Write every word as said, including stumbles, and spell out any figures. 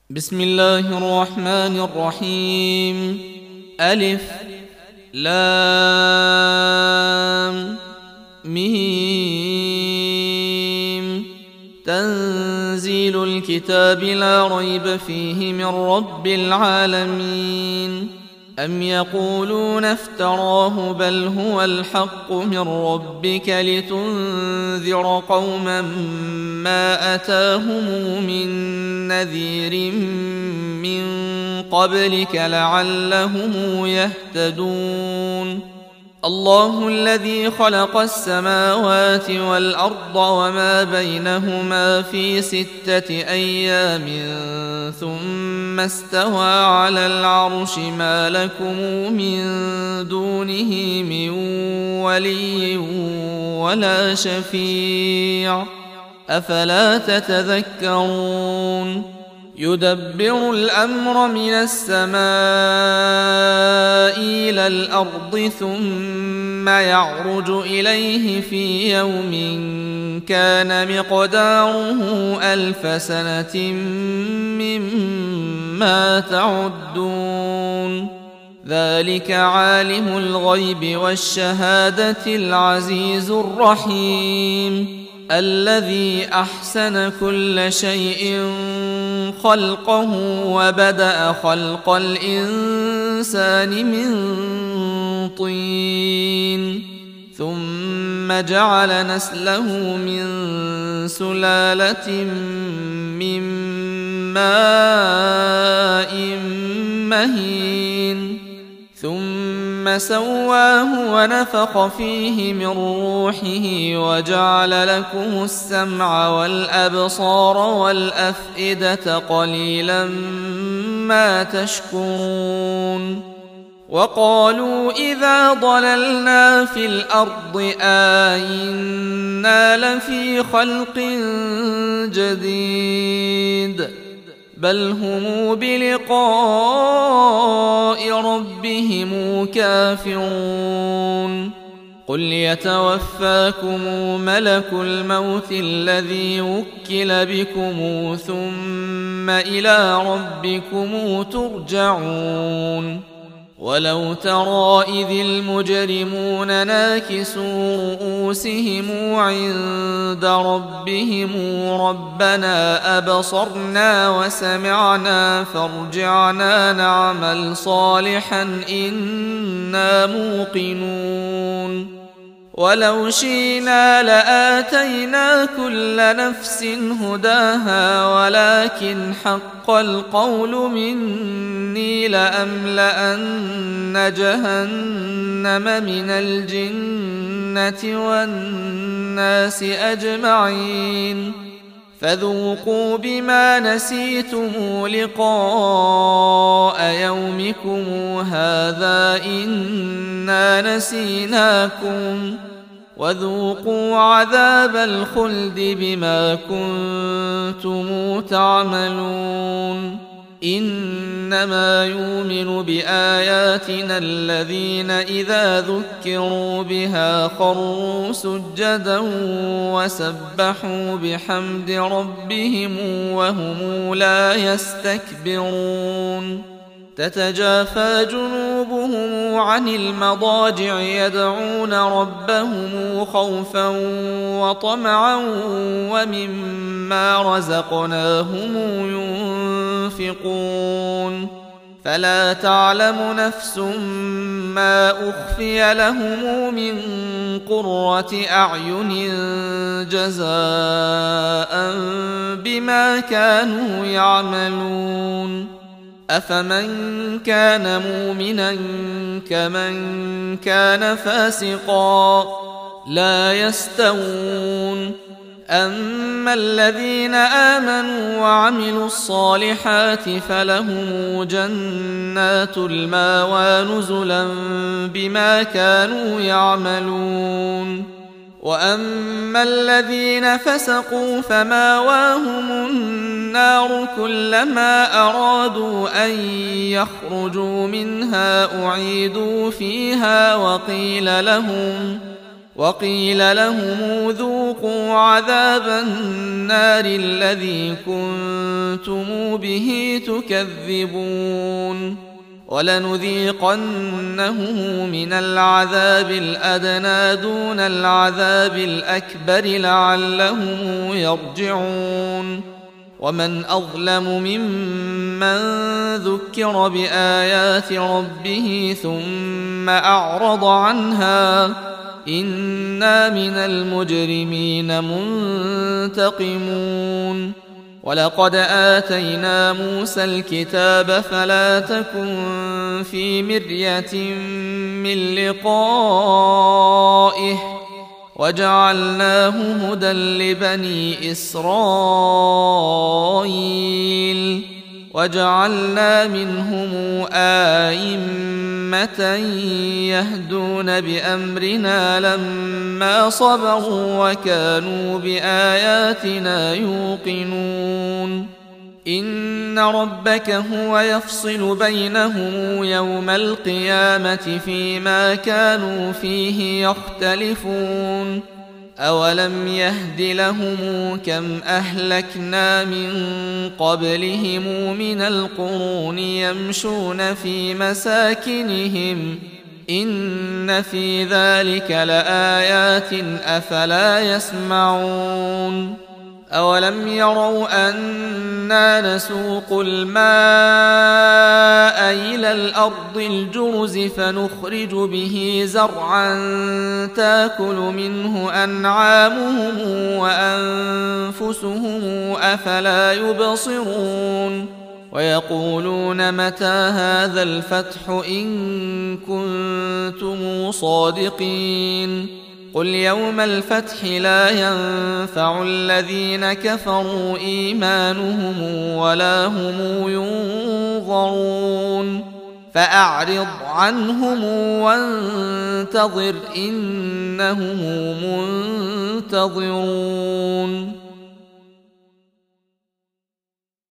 بسم الله الرحمن الرحيم. ألف لام ميم. تنزيل الكتاب لا ريب فيه من رب العالمين. أم يقولون افتراه بل هو الحق من ربك لتنذر قوما ما أتاهم من نذير من قبلك لعلهم يهتدون. الله الذي خلق السماوات والأرض وما بينهما في ستة أيام ثم استوى على العرش ما لكم من دونه من ولي ولا شفيع أفلا تتذكرون. يدبر الأمر من السماء إلى الأرض ثم يعرج إليه في يوم كان مقداره ألف سنة مما تعدون. ذلك عالم الغيب والشهادة العزيز الرحيم الذي أحسن كل شيء خلقه وبدأ خلق الإنسان من طين ثم جعل نسله من سلالة من ماء مهين ثم سواه ونفخ فيه من روحه وجعل لكم السمع والأبصار والأفئدة قليلا ما تشكرون. وقالوا إذا ضللنا في الأرض آئنا لفي خلق جديد بل هم بلقاء ربهم كافرون. قل يتوفاكم ملك الموت الذي وكل بكم ثم إلى ربكم ترجعون. ولو ترى إذ المجرمون ناكسوا رؤوسهم عند ربهم ربنا أبصرنا وسمعنا فارجعنا نعمل صالحا إنا موقنون. ولو شئنا لآتينا كل نفس هداها ولكن حق القول مني لأملأن جهنم من الجنة والناس أجمعين فذوقوا بما نسيتم لقاء يومكم هذا إنا نسيناكم وذوقوا عذاب الخلد بما كنتم تعملون. إنما يؤمن بآياتنا الذين إذا ذكروا بها خروا سجدا وسبحوا بحمد ربهم وهم لا يستكبرون. تتجافى جنوبهم عن المضاجع يدعون ربهم خوفا وطمعا ومما رزقناهم ينفقون. فلا تعلم نفس ما أخفي لهم من قرة أعين جزاء بما كانوا يعملون. أفمن كان مؤمنا كمن كان فاسقا لا يستوون. أما الذين آمنوا وعملوا الصالحات فلهم جنات المأوى نزلا بما كانوا يعملون. وأما الذين فسقوا فمأواهم النار كلما أرادوا أن يخرجوا منها أعيدوا فيها وقيل لهم وقيل لهم ذوقوا عذاب النار الذي كنتم به تكذبون ولنذيقنهم من العذاب الأدنى دون العذاب الأكبر لعلهم يرجعون ومن أظلم ممن ذكر بآيات ربه ثم أعرض عنها إنا من المجرمين منتقمون ولقد آتينا موسى الكتاب فلا تكن في مرية من لقائه وجعلناه هدى لبني إسرائيل وجعلنا منهم آئمة يهدون بأمرنا لما صبروا وكانوا بآياتنا يوقنون إن ربك هو يفصل بينهم يوم القيامة فيما كانوا فيه يختلفون أولم يهد لهم كم أهلكنا من قبلهم من القرون يمشون في مساكنهم إن في ذلك لآيات أفلا يسمعون أولم يروا أنا نسوق الماء إلى الأرض الجرز فنخرج به زرعا تاكل منه أنعامهم وأنفسهم أفلا يبصرون ويقولون متى هذا الفتح إن كنتم صادقين قل يوم الفتح لا ينفع الذين كفروا إيمانهم ولا هم ينظرون فأعرض عنهم وانتظر إنهم منتظرون